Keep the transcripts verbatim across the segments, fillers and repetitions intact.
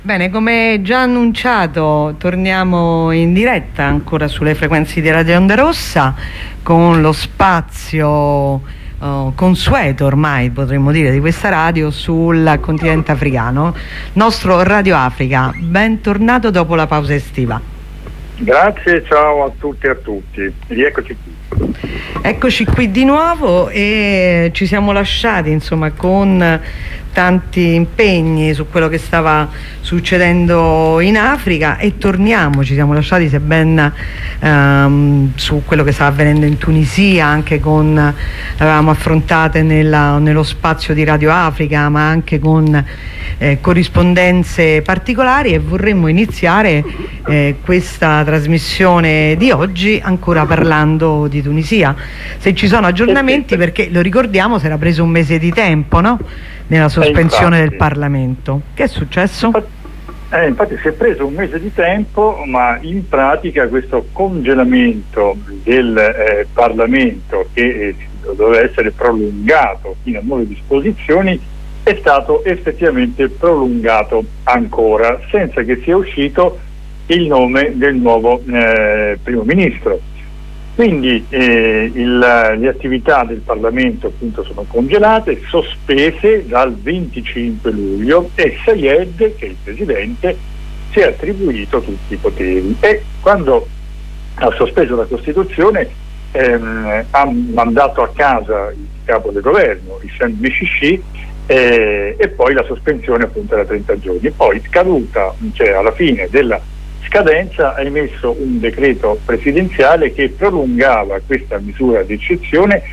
Bene, come già annunciato, torniamo in diretta ancora sulle frequenze di Radio Onda Rossa con lo spazio uh, consueto ormai, potremmo dire, di questa radio sul continente africano, nostro Radio Africa. Bentornato dopo la pausa estiva. Grazie, ciao a tutti e a tutti, rieccoci qui. Eccoci qui di nuovo e ci siamo lasciati insomma con tanti impegni su quello che stava succedendo in Africa e torniamo, ci siamo lasciati se ben ehm, su quello che stava avvenendo in Tunisia, anche con avevamo affrontate nella, nello spazio di Radio Africa, ma anche con eh, corrispondenze particolari, e vorremmo iniziare eh, questa trasmissione di oggi ancora parlando di Tunisia, se ci sono aggiornamenti, perché lo ricordiamo si era preso un mese di tempo, no? Nella sospensione infatti, del Parlamento. Che è successo? Infatti, eh, infatti si è preso un mese di tempo, ma in pratica questo congelamento del eh, Parlamento, che eh, doveva essere prolungato fino a nuove disposizioni, è stato effettivamente prolungato ancora, senza che sia uscito il nome del nuovo eh, primo ministro. Quindi eh, il, le attività del Parlamento appunto sono congelate, sospese dal venticinque luglio, e Sayed, che è il presidente, si è attribuito tutti i poteri, e quando ha sospeso la Costituzione ehm, ha mandato a casa il capo del governo, Hissène Mechichi, eh, e poi la sospensione appunto era trenta giorni. Poi scaduta, cioè alla fine della scadenza, ha emesso un decreto presidenziale che prolungava questa misura di eccezione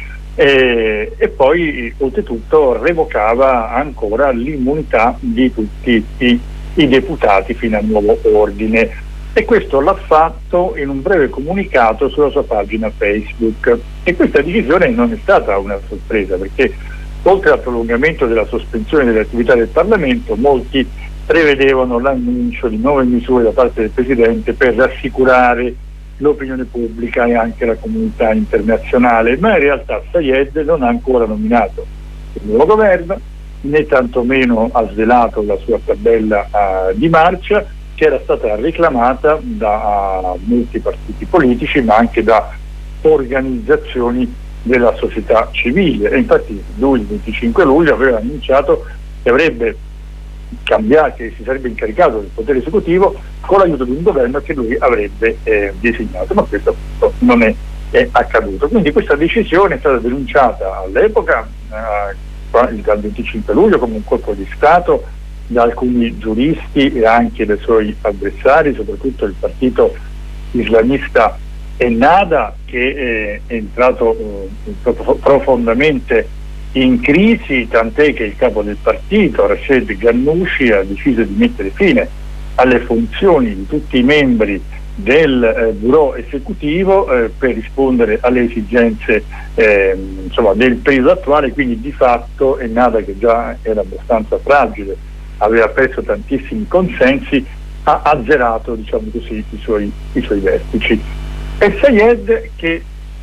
eh, e poi oltretutto revocava ancora l'immunità di tutti i, i deputati fino a nuovo ordine, e questo l'ha fatto in un breve comunicato sulla sua pagina Facebook. E questa decisione non è stata una sorpresa, perché oltre al prolungamento della sospensione delle attività del Parlamento, molti prevedevano l'annuncio di nuove misure da parte del Presidente per rassicurare l'opinione pubblica e anche la comunità internazionale, ma in realtà Sayed non ha ancora nominato il nuovo governo, né tantomeno ha svelato la sua tabella uh, di marcia, che era stata reclamata da uh, molti partiti politici, ma anche da organizzazioni della società civile. E infatti lui il venticinque luglio aveva annunciato che avrebbe cambiato, che si sarebbe incaricato del potere esecutivo con l'aiuto di un governo che lui avrebbe eh, designato, ma questo appunto non è, è accaduto. Quindi questa decisione è stata denunciata all'epoca eh, dal venticinque luglio come un colpo di Stato da alcuni giuristi e anche dai suoi avversari, soprattutto il partito islamista Ennahda, che eh, è entrato eh, profondamente in crisi, tant'è che il capo del partito, Rached Ghannouchi, ha deciso di mettere fine alle funzioni di tutti i membri del eh, bureau esecutivo eh, per rispondere alle esigenze eh, insomma, del periodo attuale. Quindi di fatto Ennahda, che già era abbastanza fragile, aveva perso tantissimi consensi, ha azzerato, diciamo così, i suoi, i suoi vertici. E Sayed, che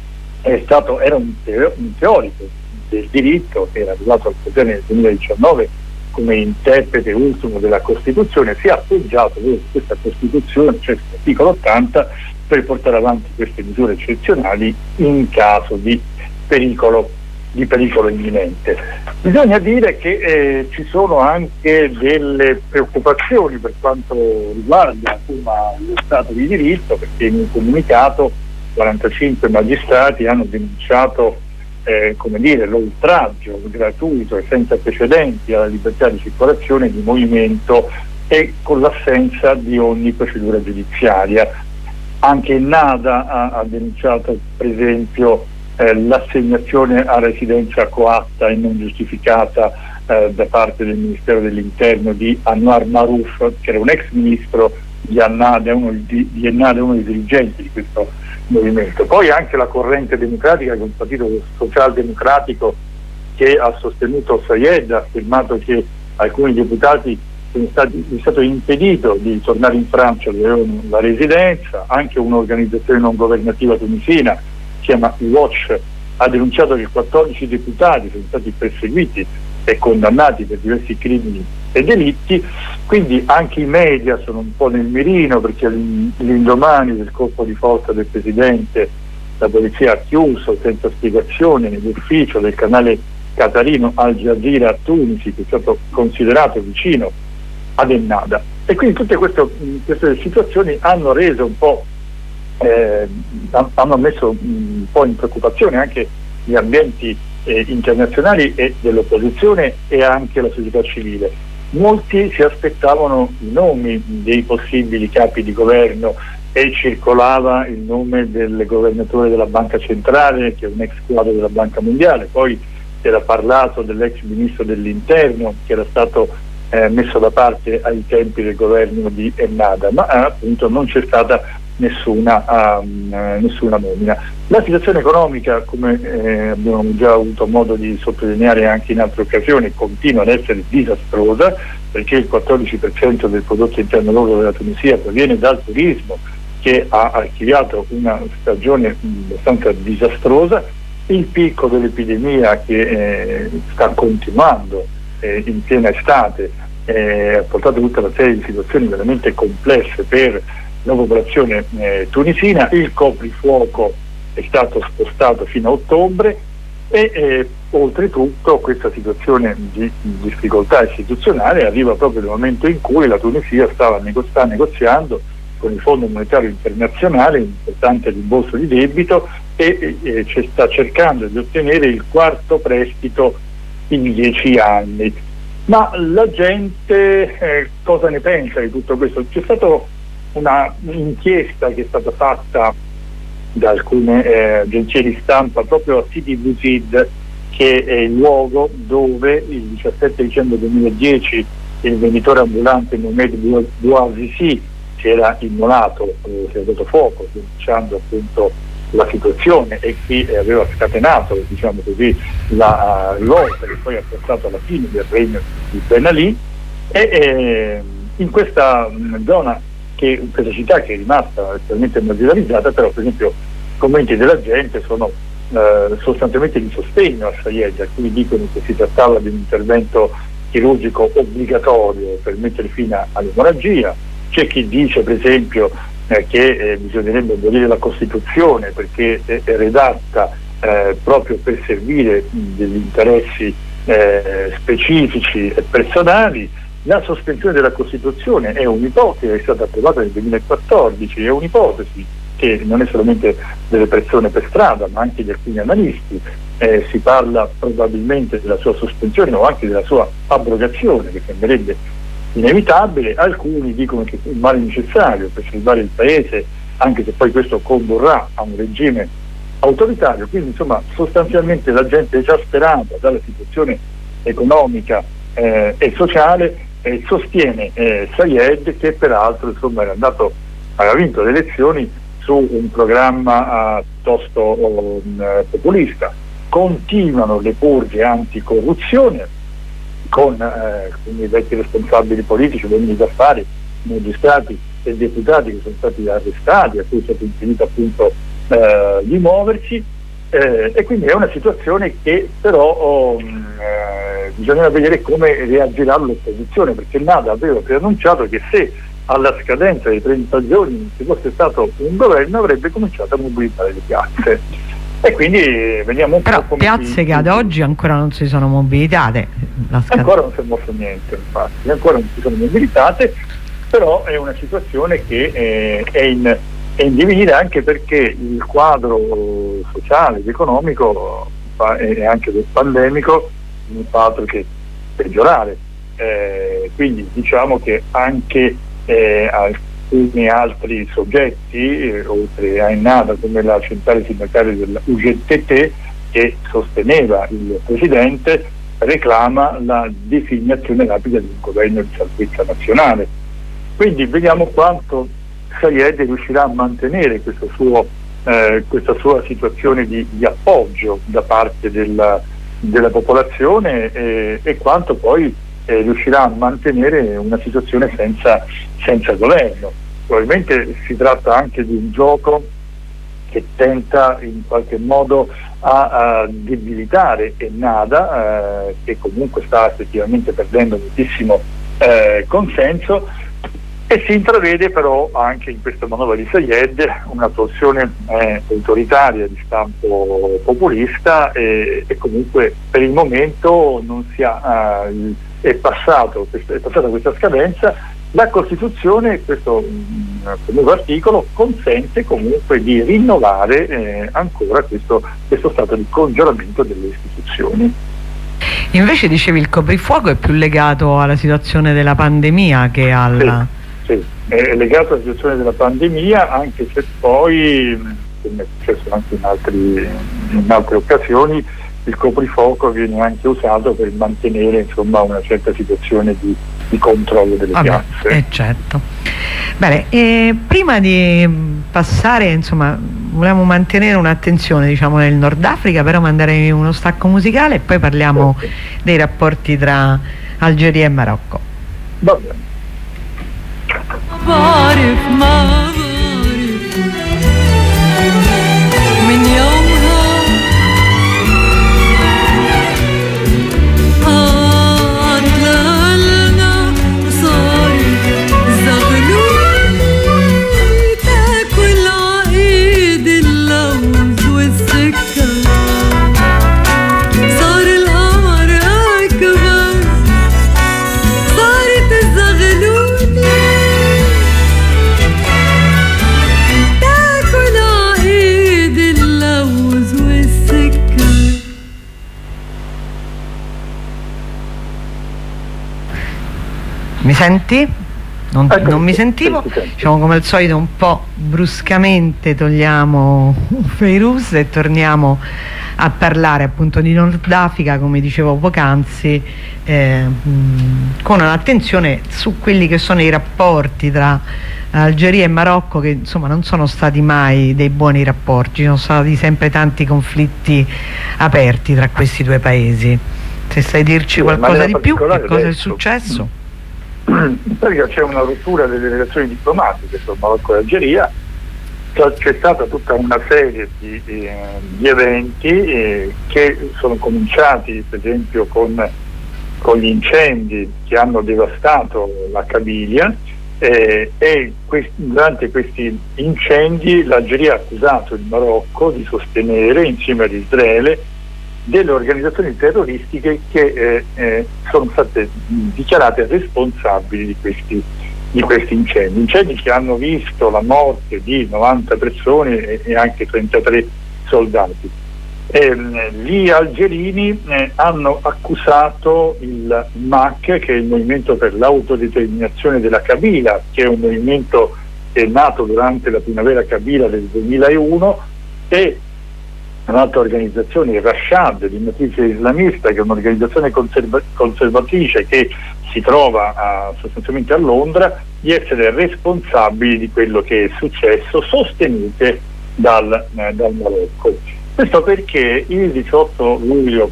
è stato, era un, teo, un teorico del diritto, che era arrivato al potere nel duemiladiciannove come interprete ultimo della Costituzione, si è appoggiato su questa Costituzione, cioè l'articolo ottanta, per portare avanti queste misure eccezionali in caso di pericolo, di pericolo imminente. Bisogna dire che eh, ci sono anche delle preoccupazioni per quanto riguarda insomma, lo Stato di diritto, perché in un comunicato quarantacinque magistrati hanno denunciato Eh, come dire, l'oltraggio gratuito e senza precedenti alla libertà di circolazione e di movimento, e con l'assenza di ogni procedura giudiziaria. Anche Ennahda ha, ha denunciato per esempio eh, l'assegnazione a residenza coatta e non giustificata eh, da parte del Ministero dell'Interno di Anwar Maruf, che era un ex ministro di Ennahda, uno di, di Ennahda, uno dei dirigenti di questo movimento. Poi anche la corrente democratica, che è un partito socialdemocratico che ha sostenuto Sayed, ha affermato che alcuni deputati sono stati, è stato impedito di tornare in Francia dove avevano la residenza. Anche un'organizzazione non governativa tunisina, si chiama Watch, ha denunciato che quattordici deputati sono stati perseguiti e condannati per diversi crimini e delitti, quindi anche i media sono un po' nel mirino, perché l'indomani del colpo di forza del Presidente la polizia ha chiuso senza spiegazioni nell'ufficio del canale qatarino Al Jazeera a Tunisi, che è stato considerato vicino ad Ennahda, e quindi tutte queste, queste situazioni hanno reso un po' eh, hanno messo un po' in preoccupazione anche gli ambienti eh, internazionali e dell'opposizione e anche la società civile. Molti si aspettavano i nomi dei possibili capi di governo e circolava il nome del governatore della Banca Centrale, che è un ex quadro della Banca Mondiale, poi si era parlato dell'ex ministro dell'Interno che era stato eh, messo da parte ai tempi del governo di Ennahda, ma eh, appunto non c'è stata nessuna, um, eh, nessuna nomina. La situazione economica, come eh, abbiamo già avuto modo di sottolineare anche in altre occasioni, continua ad essere disastrosa, perché il quattordici per cento del prodotto interno lordo della Tunisia proviene dal turismo, che ha archiviato una stagione abbastanza disastrosa. Il picco dell'epidemia che eh, sta continuando eh, in piena estate eh, ha portato tutta una serie di situazioni veramente complesse per la popolazione eh, tunisina. Il coprifuoco è stato spostato fino a ottobre e eh, oltretutto questa situazione di difficoltà istituzionale arriva proprio nel momento in cui la Tunisia stava nego- sta negoziando con il Fondo Monetario Internazionale un importante rimborso di debito e, e, e sta cercando di ottenere il quarto prestito in dieci anni. Ma la gente eh, cosa ne pensa di tutto questo? C'è stata una inchiesta che è stata fatta da alcune eh, agenzie di stampa proprio a Sidi Bouzid, che è il luogo dove il diciassette dicembre duemiladieci il venditore ambulante Mohamed Bouazizi si era immolato, eh, si era dato fuoco denunciando appunto la situazione, e qui eh, aveva scatenato, diciamo così, la rivolta che poi ha portato alla fine del regno di Ben Ali. E eh, in questa mh, zona, che questa città che è rimasta estremamente marginalizzata, però per esempio i commenti della gente sono eh, sostanzialmente di sostegno a Sayed. Alcuni dicono che si trattava di un intervento chirurgico obbligatorio per mettere fine all'emorragia. C'è chi dice per esempio eh, che eh, bisognerebbe abolire la Costituzione perché è, è redatta eh, proprio per servire mh, degli interessi eh, specifici e personali. La sospensione della Costituzione è un'ipotesi, è stata approvata nel duemilaquattordici, è un'ipotesi che non è solamente delle persone per strada ma anche di alcuni analisti. Eh, si parla probabilmente della sua sospensione o anche della sua abrogazione, che sembrerebbe inevitabile. Alcuni dicono che è un male necessario per salvare il paese, anche se poi questo condurrà a un regime autoritario. Quindi insomma sostanzialmente la gente è esasperata dalla situazione economica eh, e sociale e sostiene eh, Sayed, che peraltro insomma era andato, aveva vinto le elezioni su un programma uh, piuttosto uh, populista. Continuano le purghe anticorruzione con, eh, con i vecchi responsabili politici, uomini d'affari, magistrati e deputati che sono stati arrestati, a cui è stato impedito appunto eh, di muoversi, eh, e quindi è una situazione che però oh, eh, bisogna vedere come reagirà l'opposizione, perché Ennahda aveva preannunciato che se alla scadenza dei trenta giorni ci fosse stato un governo avrebbe cominciato a mobilitare le piazze, e quindi vediamo un però po' come piazze si, che ad oggi ancora non si sono mobilitate. La ancora non si è mosso niente, infatti ancora non si sono mobilitate, però è una situazione che eh, è in è in divenire, anche perché il quadro sociale ed economico e anche del pandemico non fa altro che peggiorare, eh, quindi diciamo che anche eh, alcuni altri soggetti eh, oltre a Ennahda, come la centrale sindacale della U G T T che sosteneva il presidente, reclama la designazione rapida di un governo di salvezza nazionale. Quindi vediamo quanto Sayed riuscirà a mantenere questo suo, eh, questa sua situazione di, di appoggio da parte della, della popolazione eh, e quanto poi eh, riuscirà a mantenere una situazione senza, senza governo. Probabilmente si tratta anche di un gioco che tenta in qualche modo a, a debilitare Ennahda, eh, che comunque sta effettivamente perdendo moltissimo eh, consenso, e si intravede però anche in questa manovra di Saied una torsione eh, autoritaria di stampo populista, e, e comunque per il momento non si ha, eh, è, passato, è passata questa scadenza. La Costituzione, questo nuovo articolo, consente comunque di rinnovare eh, ancora questo, questo stato di congelamento delle istituzioni. Invece dicevi il coprifuoco è più legato alla situazione della pandemia che alla... Sì, sì, è legato alla situazione della pandemia, anche se poi, come è successo anche in, altri, in altre occasioni, il coprifuoco viene anche usato per mantenere insomma una certa situazione di di controllo delle Vabbè, piazze. Eh, certo. Bene, e prima di passare, insomma, volevamo mantenere un'attenzione, diciamo, nel Nord Africa, però mandare uno stacco musicale e poi parliamo sì. dei rapporti tra Algeria e Marocco. Va bene. Mi senti? Non, non mi sentivo. Diciamo, come al solito un po' bruscamente togliamo Feiruz e torniamo a parlare appunto di Nord Africa, come dicevo poc'anzi, eh, con un'attenzione su quelli che sono i rapporti tra Algeria e Marocco, che insomma non sono stati mai dei buoni rapporti, ci sono stati sempre tanti conflitti aperti tra questi due paesi. Se sai dirci qualcosa di più, che cosa è successo? In pratica c'è una rottura delle relazioni diplomatiche tra Marocco e Algeria, c'è stata tutta una serie di, eh, di eventi eh, che sono cominciati per esempio con, con gli incendi che hanno devastato la Kabylia, eh, e questi, durante questi incendi l'Algeria ha accusato il Marocco di sostenere insieme ad Israele delle organizzazioni terroristiche che eh, eh, sono state mh, dichiarate responsabili di questi, di questi incendi, incendi che hanno visto la morte di novanta persone e, e anche trentatré soldati. E, mh, gli algerini eh, hanno accusato il M A C, che è il Movimento per l'Autodeterminazione della Kabila, che è un movimento che è nato durante la primavera kabila del duemilauno, e un'altra organizzazione, Rashad, di matrice islamista, che è un'organizzazione conserva- conservatrice che si trova a, sostanzialmente a Londra, di essere responsabili di quello che è successo, sostenute dal, eh, dal Marocco. Questo perché il diciotto luglio,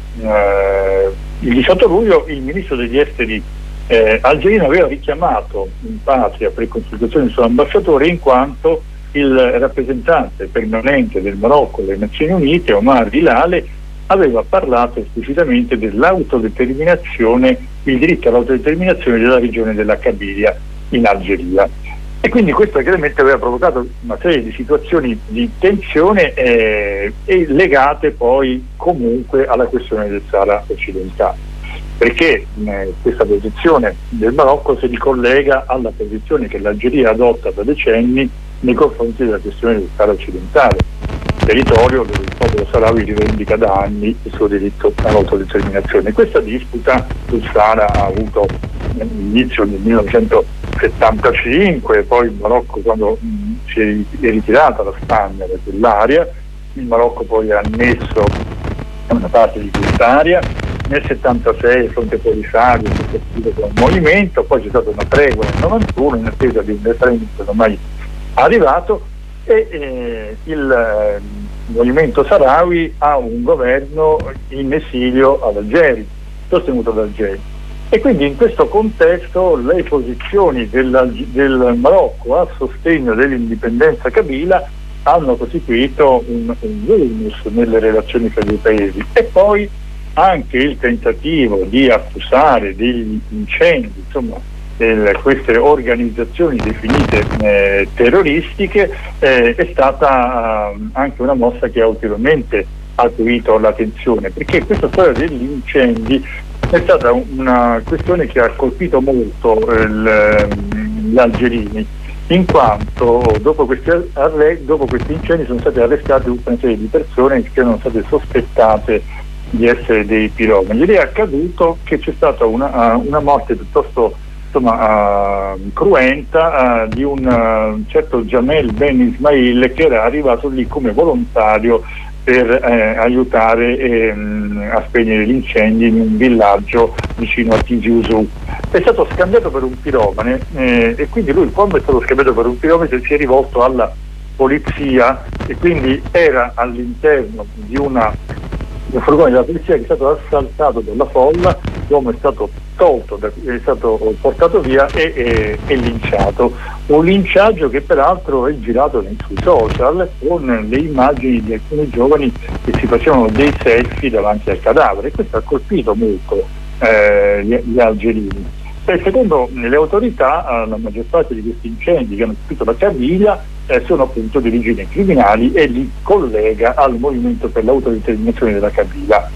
eh, il diciotto luglio il ministro degli esteri eh, algerino aveva richiamato in patria per consultazione del suo ambasciatore, in quanto il rappresentante permanente del Marocco alle Nazioni Unite, Omar Hilale, aveva parlato esplicitamente dell'autodeterminazione, il diritto all'autodeterminazione della regione della Kabylia in Algeria. E quindi questo chiaramente aveva provocato una serie di situazioni di tensione eh, e legate poi comunque alla questione del Sahara occidentale, perché eh, questa posizione del Marocco si ricollega alla posizione che l'Algeria adotta da decenni nei confronti della questione del Sahara occidentale, territorio dove il popolo saharawi rivendica da anni il suo diritto all'autodeterminazione. Questa disputa sul Sahara ha avuto inizio nel millenovecentosettantacinque, poi il Marocco, quando mh, si è ritirata la Spagna da quell'area, il Marocco poi ha annesso una parte di quest'area. Nel settantasei il Fronte Polisario si è costituito con un movimento, poi c'è stata una tregua nel novantuno in attesa di un referendum ormai arrivato, e eh, il eh, movimento Sahrawi ha un governo in esilio ad Algeri, sostenuto da Algeri, e quindi in questo contesto le posizioni del, del Marocco a sostegno dell'indipendenza kabila hanno costituito un, un vulnus nelle relazioni tra i due paesi. E poi anche il tentativo di accusare degli incendi, insomma, del, queste organizzazioni definite eh, terroristiche, eh, è stata eh, anche una mossa che ha ulteriormente acuito l'attenzione, perché questa storia degli incendi è stata una questione che ha colpito molto il, gli algerini, in quanto dopo questi, arre- dopo questi incendi sono state arrestate tutta una serie di persone che erano state sospettate di essere dei piromani. Ed è accaduto che c'è stata una, una morte piuttosto, insomma, uh, cruenta uh, di un uh, certo Jamel Ben Ismail, che era arrivato lì come volontario per eh, aiutare ehm, a spegnere gli incendi in un villaggio vicino a Tizi Ouzou. È stato scambiato per un piromane eh, e quindi lui, quando è stato scambiato per un piromane, si è rivolto alla polizia, e quindi era all'interno di una un furgone della polizia che è stato assaltato dalla folla. L'uomo è stato tolto, è stato portato via e, e, e linciato. Un linciaggio che peraltro è girato sui social, con le immagini di alcuni giovani che si facevano dei selfie davanti al cadavere, e questo ha colpito molto eh, gli, gli algerini. E secondo le autorità, la maggior parte di questi incendi che hanno colpito la Kabila eh, sono appunto di origini criminali, e li collega al movimento per l'autodeterminazione della Kabila.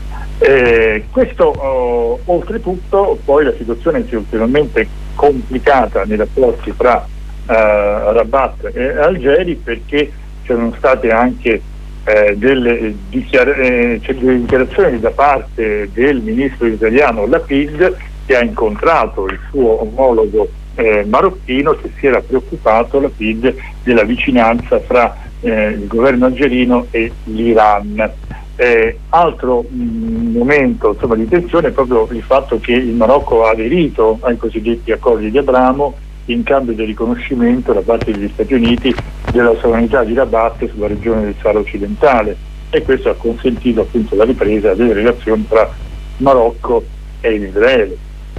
Eh, questo oh, oltretutto poi la situazione si è ulteriormente complicata nei rapporti tra eh, Rabat e Algeri, perché c'erano state anche eh, delle, dichiara- eh, cioè delle dichiarazioni da parte del ministro italiano Lapid, che ha incontrato il suo omologo eh, marocchino, che si era preoccupato, Lapid, della vicinanza fra eh, il governo algerino e l'Iran. Eh, altro mh, momento, insomma, di tensione è proprio il fatto che il Marocco ha aderito ai cosiddetti accordi di Abramo in cambio del riconoscimento da parte degli Stati Uniti della sovranità di Rabat sulla regione del Sahara occidentale, e questo ha consentito appunto la ripresa delle relazioni tra Marocco e Israele.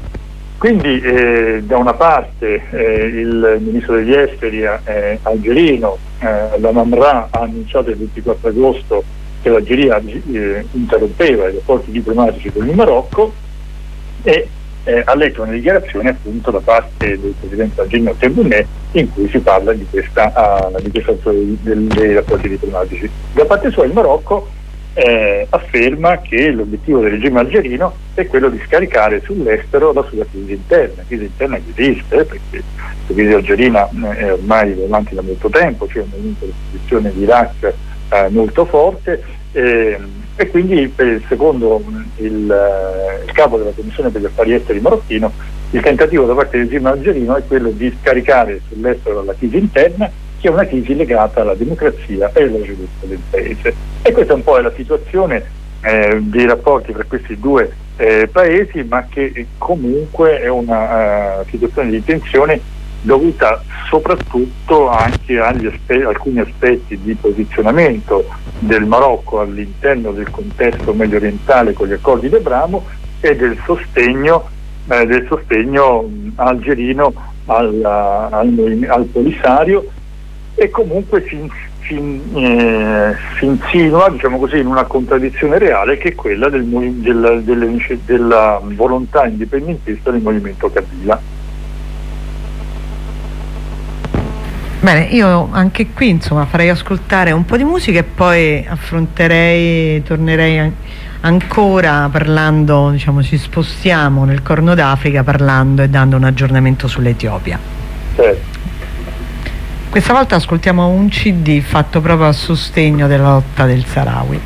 Quindi eh, da una parte eh, il ministro degli esteri eh, algerino, eh, la Mamra, ha annunciato il ventiquattro agosto che l'Algeria eh, interrompeva i rapporti diplomatici con il Marocco, e eh, ha letto una dichiarazione appunto da parte del presidente algerino Tebboune, in cui si parla di questa, uh, di questa del, dei rapporti diplomatici. Da parte sua il Marocco eh, afferma che l'obiettivo del regime algerino è quello di scaricare sull'estero la sua crisi interna, la crisi interna che esiste, eh, perché la crisi algerina è ormai avanti da molto tempo, c'è un movimento di opposizione di Iraq Eh, molto forte, eh, e quindi per, secondo il, eh, il capo della Commissione per gli affari esteri marocchino, il tentativo da parte del regime algerino è quello di scaricare sull'estero la crisi interna, che è una crisi legata alla democrazia e allo sviluppo del paese. E questa un po' è la situazione eh, dei rapporti tra questi due eh, paesi, ma che comunque è una uh, situazione di tensione dovuta soprattutto anche agli aspe- alcuni aspetti di posizionamento del Marocco all'interno del contesto medio orientale con gli accordi di Abramo, e del sostegno, eh, del sostegno mh, algerino al, al, al Polisario, e comunque si, si, eh, si insinua, diciamo così, in una contraddizione reale, che è quella del, del, delle, della volontà indipendentista del movimento Kabila. Bene, io anche qui insomma farei ascoltare un po' di musica e poi affronterei, tornerei ancora parlando, diciamo, ci spostiamo nel Corno d'Africa parlando e dando un aggiornamento sull'Etiopia. Certo. Questa volta ascoltiamo un C D fatto proprio a sostegno della lotta del Sahrawi.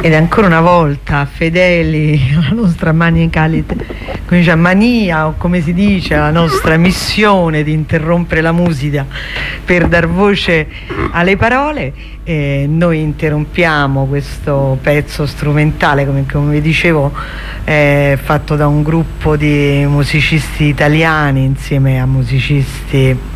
ed ancora una volta fedeli alla nostra manicale, come dice, mania, o come si dice, alla nostra missione di interrompere la musica per dar voce alle parole, eh, noi interrompiamo questo pezzo strumentale, come, come vi dicevo, eh, fatto da un gruppo di musicisti italiani insieme a musicisti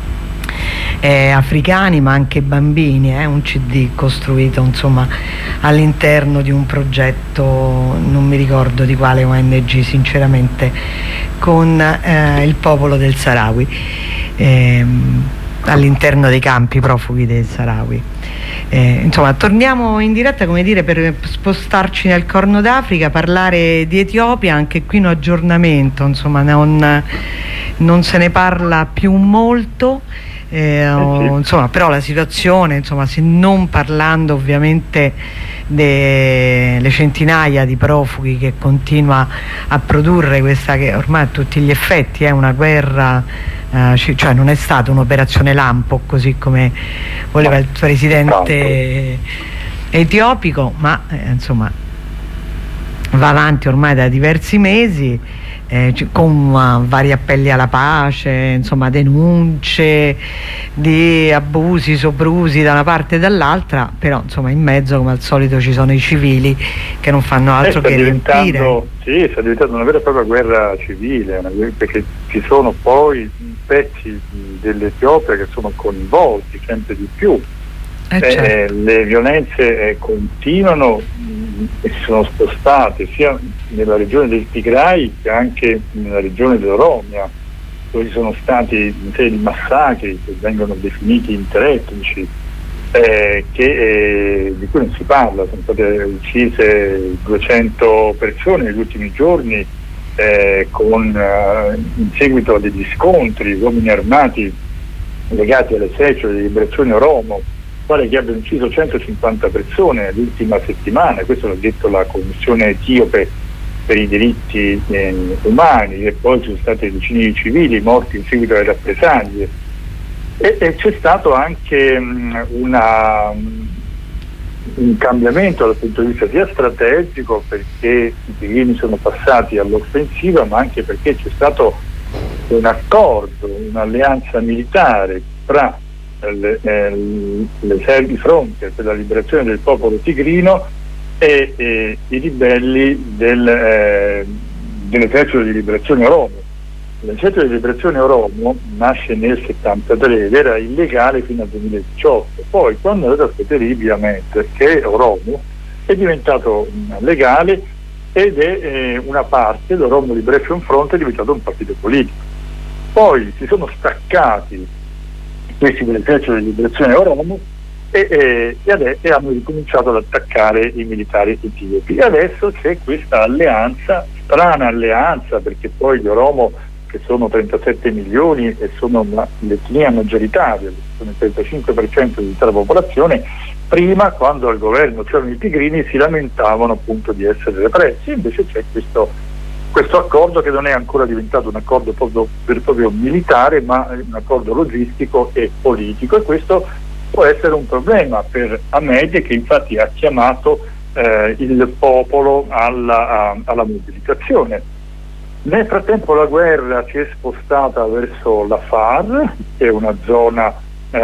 Eh, africani, ma anche bambini, eh, un C D costruito insomma all'interno di un progetto, non mi ricordo di quale O N G sinceramente, con eh, il popolo del Saharawi, eh, all'interno dei campi profughi del Saharawi. Eh, insomma, torniamo in diretta, come dire, per spostarci nel Corno d'Africa, parlare di Etiopia. Anche qui un aggiornamento, insomma, non, non se ne parla più molto. Eh, oh, eh sì. Insomma, però la situazione, insomma, se non parlando ovviamente delle centinaia di profughi che continua a produrre questa, che ormai a tutti gli effetti è una guerra, eh, cioè non è stata un'operazione lampo così come voleva il presidente etiopico, ma eh, insomma va avanti ormai da diversi mesi. Eh, con uh, vari appelli alla pace, insomma denunce di abusi, soprusi da una parte e dall'altra, però insomma in mezzo come al solito ci sono i civili che non fanno altro che riempire. Sì, sta diventando una vera e propria guerra civile, una, perché ci sono poi pezzi dell'Etiopia che sono coinvolti sempre di più. Eh, certo. eh, le violenze eh, continuano mh, e si sono spostate sia nella regione del Tigray che anche nella regione dell'Oromia, dove ci sono stati una serie di massacri che vengono definiti interetnici, eh, che, eh, di cui non si parla. Sono state uccise duecento persone negli ultimi giorni, eh, con, eh, in seguito a degli scontri, uomini armati legati all'esercito di liberazione Oromo, pare che abbiano ucciso centocinquanta persone l'ultima settimana. Questo l'ha detto la Commissione etiope per i diritti eh, umani, e poi ci sono stati decine di civili morti in seguito alle rappresaglie, e, e c'è stato anche mh, una, mh, un cambiamento dal punto di vista sia strategico, perché i tigrini sono passati all'offensiva, ma anche perché c'è stato un accordo, un'alleanza militare tra Le, eh, il fronte per la liberazione del popolo tigrino e, e i ribelli del, eh, dell'esercito di liberazione Oromo. L'esercito di liberazione Oromo nasce nel settantatré ed era illegale fino al duemiladiciotto, poi quando è andato a potere Abiy Ahmed, che è Oromo, è diventato legale ed è eh, una parte, l'Oromo Liberation Front è diventato un partito politico. Poi si sono staccati questi dell'esercito di liberazione Oromo e, e, e, adesso, e hanno ricominciato ad attaccare i militari etiopi, e adesso c'è questa alleanza, strana alleanza, perché poi gli Oromo, che sono trentasette milioni e sono l'etnia maggioritaria, sono il trentacinque per cento dell'intera popolazione, prima, quando al governo c'erano i tigrini, si lamentavano appunto di essere repressi. Invece c'è questo questo accordo che non è ancora diventato un accordo proprio, per proprio militare, ma un accordo logistico e politico, e questo può essere un problema per Ahmed, che infatti ha chiamato eh, il popolo alla, a, alla mobilitazione. Nel frattempo la guerra si è spostata verso la Afar, che è una zona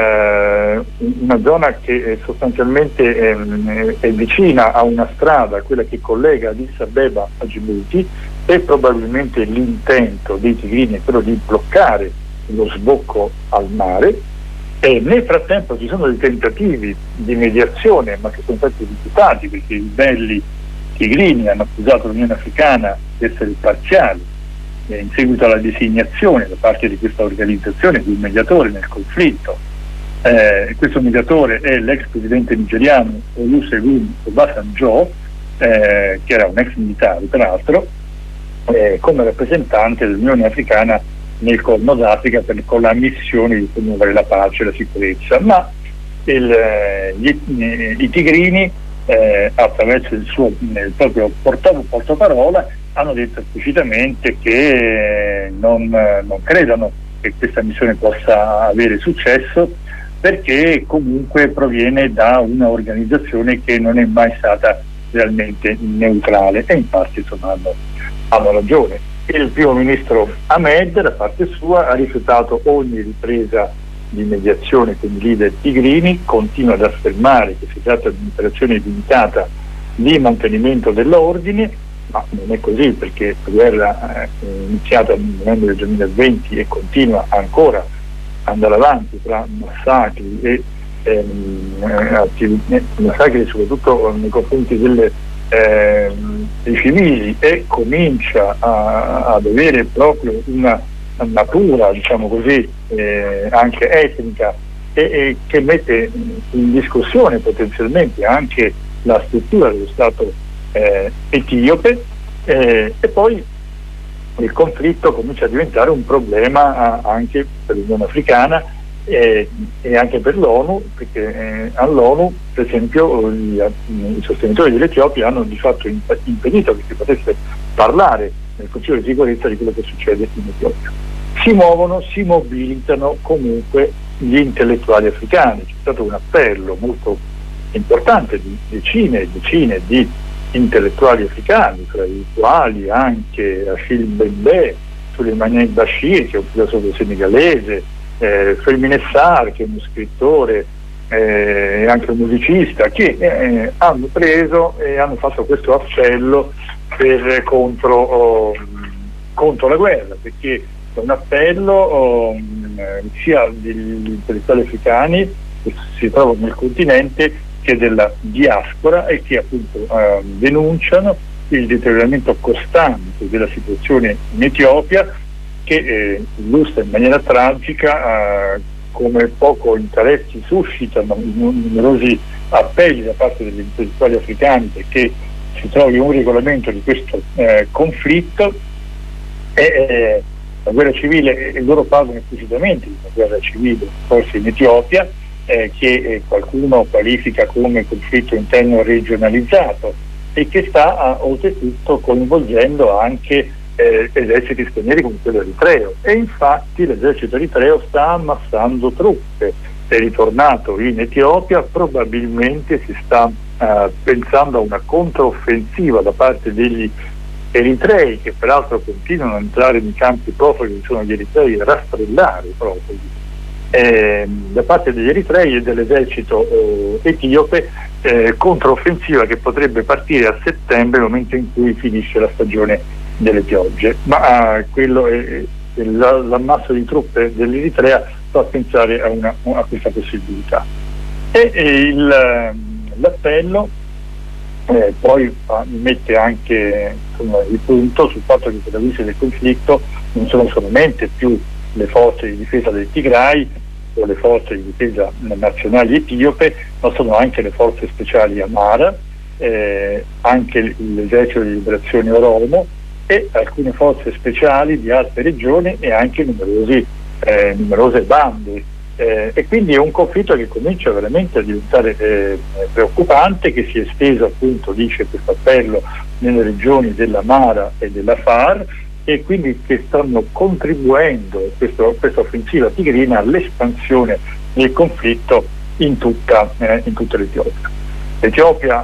eh, una zona che sostanzialmente è, è vicina a una strada, quella che collega Addis Abeba a Djibouti, e probabilmente l'intento dei tigrini è quello di bloccare lo sbocco al mare. E nel frattempo ci sono dei tentativi di mediazione, ma che sono stati rifiutati, perché i ribelli tigrini hanno accusato l'Unione Africana di essere parziali, e in seguito alla designazione da parte di questa organizzazione di un mediatore nel conflitto. Eh, questo mediatore è l'ex presidente nigeriano Olusegun Obasanjo, eh, che era un ex militare peraltro, eh, come rappresentante dell'Unione Africana nel Corno d'Africa per, con la missione di promuovere la pace e la sicurezza. Ma il, eh, gli, eh, i tigrini, eh, attraverso il suo il proprio portaparola, hanno detto esplicitamente che eh, non, non credono che questa missione possa avere successo, perché comunque proviene da una organizzazione che non è mai stata realmente neutrale, e infatti insomma, hanno, hanno ragione. Il primo ministro Ahmed, da parte sua, ha rifiutato ogni ripresa di mediazione con i leader tigrini, continua ad affermare che si tratta di un'operazione limitata di mantenimento dell'ordine, ma non è così, perché la guerra è iniziata nel novembre del duemilaventi e continua ancora ad andare avanti tra massacri e ehm, massacri soprattutto nei confronti delle, ehm, dei civili, e comincia a, ad avere proprio una natura, diciamo così, eh, anche etnica, e, e che mette in discussione potenzialmente anche la struttura dello Stato eh, etiope, eh, e poi il conflitto comincia a diventare un problema a, anche per l'Unione Africana eh, e anche per l'ONU, perché eh, all'ONU per esempio gli, i sostenitori dell'Etiopia hanno di fatto imp- impedito che si potesse parlare nel Consiglio di sicurezza di quello che succede in Etiopia. Si muovono, si mobilitano comunque gli intellettuali africani. C'è stato un appello molto importante di decine e decine di intellettuali africani, tra i quali anche Achille Mbembe, Souleymane Bachir, che è un filosofo senegalese, eh, Fermine Sarr, che è uno scrittore e eh, anche un musicista, che eh, hanno preso e hanno fatto questo appello per, contro, oh, contro la guerra, perché è un appello oh, sia degli intellettuali africani che si trovano nel continente che della diaspora, e che appunto eh, denunciano il deterioramento costante della situazione in Etiopia, che eh, illustra in maniera tragica eh, come poco interessi suscitano i numerosi appelli da parte degli intellettuali africani perché si trovi un regolamento di questo eh, conflitto, e eh, la guerra civile, e loro parlano esplicitamente di una guerra civile forse in Etiopia, Eh, che eh, qualcuno qualifica come conflitto interno regionalizzato, e che sta a, oltretutto coinvolgendo anche eh, eserciti stranieri come quello eritreo, e infatti l'esercito eritreo sta ammassando truppe, è ritornato in Etiopia, probabilmente si sta eh, pensando a una controffensiva da parte degli eritrei, che peraltro continuano a entrare nei campi profughi, che sono gli eritrei, a rastrellare i profughi. Eh, da parte degli eritrei e dell'esercito eh, etiope, eh, controffensiva che potrebbe partire a settembre, nel momento in cui finisce la stagione delle piogge, ma eh, quello è, è la, l'ammasso di truppe dell'Eritrea fa pensare a, una, a questa possibilità, e, e il, l'appello eh, poi ah, mette anche insomma, il punto sul fatto che per la vista del conflitto non sono solamente più le forze di difesa del Tigray o le forze di difesa nazionali etiope, ma sono anche le forze speciali Amara, eh, anche l'esercito di liberazione Oromo e alcune forze speciali di altre regioni e anche numerosi, eh, numerose bande. Eh, e quindi è un conflitto che comincia veramente a diventare eh, preoccupante, che si è esteso, appunto, dice questo appello, nelle regioni dell'Amara e dell'Afar, e quindi che stanno contribuendo questo, questa offensiva tigrina all'espansione del conflitto in tutta, eh, in tutta l'Etiopia. L'Etiopia,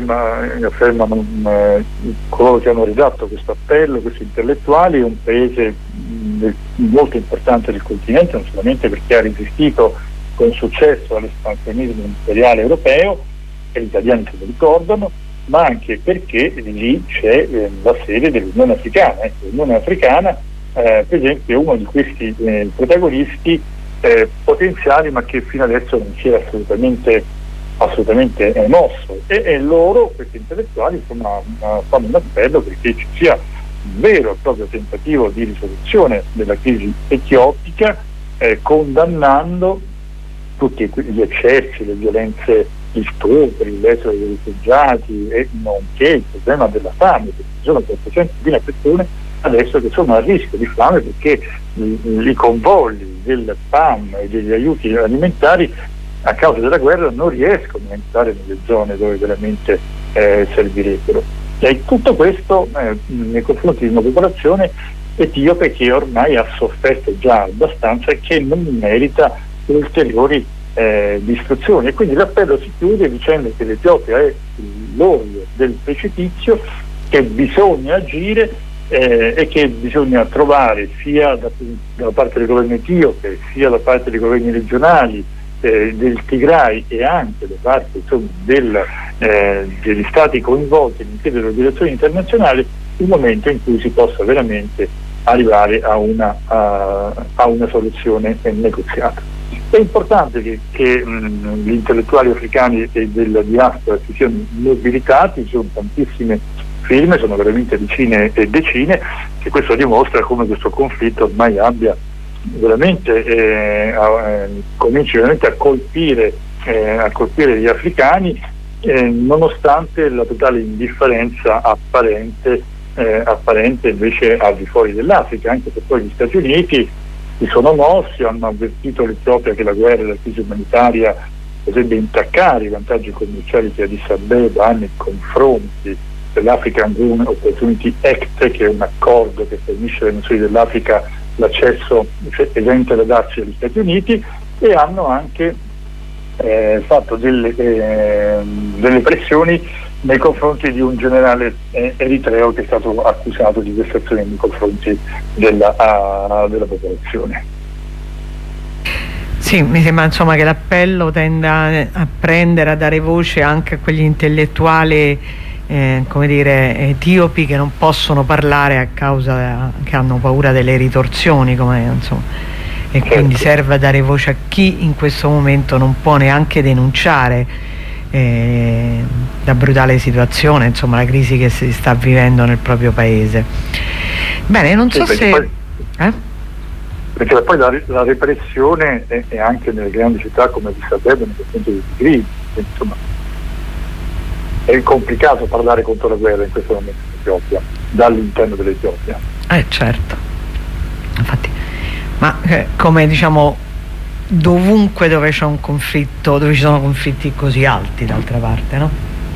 affermano eh, coloro che hanno redatto questo appello, questi intellettuali, è un paese mh, molto importante del continente, non solamente perché ha resistito con successo all'espansionismo imperiale europeo, e gli italiani se lo ricordano, ma anche perché lì c'è eh, la sede dell'Unione Africana. Ecco, l'Unione Africana eh, per esempio è uno di questi eh, protagonisti eh, potenziali, ma che fino adesso non si era assolutamente, assolutamente eh, mosso, e, e loro, questi intellettuali, insomma, fanno un appello perché ci sia un vero e proprio tentativo di risoluzione della crisi etiopica, eh, condannando tutti gli eccessi, le violenze, gli stupri, l'esodo dei rifugiati, e nonché il problema della fame, perché ci sono quattrocentomila persone adesso che sono a rischio di fame perché i, i convogli del P A M e degli aiuti alimentari a causa della guerra non riescono a entrare nelle zone dove veramente eh, servirebbero. E tutto questo eh, nei confronti di una popolazione etiope che ormai ha sofferto già abbastanza e che non merita ulteriori eh, distruzioni. E quindi l'appello si chiude dicendo che l'Etiopia è l'orlo del precipizio, che bisogna agire eh, e che bisogna trovare sia da, da parte del governo etiope sia da parte dei governi regionali eh, del Tigray e anche da parte insomma, del, eh, degli stati coinvolti all'interno delle organizzazioni internazionali il momento in cui si possa veramente arrivare a una, a, a una soluzione negoziata. È importante che, che mh, gli intellettuali africani e della diaspora si siano mobilitati, ci sono tantissime firme, sono veramente decine e decine, che questo dimostra come questo conflitto ormai abbia veramente eh, a, cominci veramente a colpire, eh, a colpire gli africani, eh, nonostante la totale indifferenza apparente, eh, apparente invece al di fuori dell'Africa, anche se poi gli Stati Uniti si sono mossi, hanno avvertito l'Etiopia che la guerra e la crisi umanitaria potrebbe intaccare i vantaggi commerciali che Addis Abeba ha nei confronti dell'African Opportunity Act, che è un accordo che permette alle nazioni dell'Africa l'accesso esente da darsi agli Stati Uniti, e hanno anche eh, fatto delle, eh, delle pressioni nei confronti di un generale eh, eritreo che è stato accusato di vessazione nei confronti della, uh, della popolazione. Sì, mi sembra insomma che l'appello tenda a prendere, a dare voce anche a quegli intellettuali eh, come dire, etiopi che non possono parlare a causa che hanno paura delle ritorsioni, come, insomma, e certo. Quindi serve a dare voce a chi in questo momento non può neanche denunciare Eh, la brutale situazione, insomma la crisi che si sta vivendo nel proprio paese. Bene, non so sì, se poi, eh? perché poi la, la repressione è, è anche nelle grandi città come Addis Abeba nei confronti dei Tigray, insomma è complicato parlare contro la guerra in questo momento in Etiopia, dall'interno dell'Etiopia. Eh certo, infatti, ma eh, come diciamo dovunque dove c'è un conflitto, dove ci sono conflitti così alti d'altra parte, no?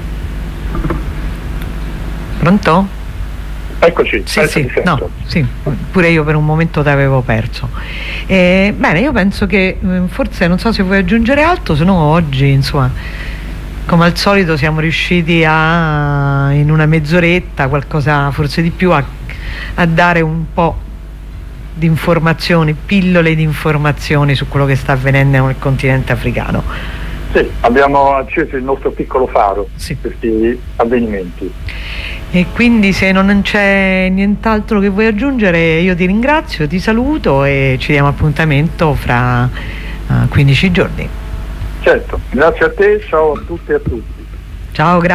Pronto? Eccoci, sì, sì, no, sì, pure io per un momento ti avevo perso. Eh, bene, io penso che forse, non so se vuoi aggiungere altro, se no oggi insomma come al solito siamo riusciti a in una mezz'oretta qualcosa forse di più a, a dare un po' di informazioni, pillole di informazioni su quello che sta avvenendo nel continente africano. Sì, abbiamo acceso il nostro piccolo faro sì. per questi avvenimenti. E quindi se non c'è nient'altro che vuoi aggiungere, io ti ringrazio, ti saluto e ci diamo appuntamento fra uh, quindici giorni. Certo, grazie a te, ciao a tutte e a tutti. Ciao, grazie.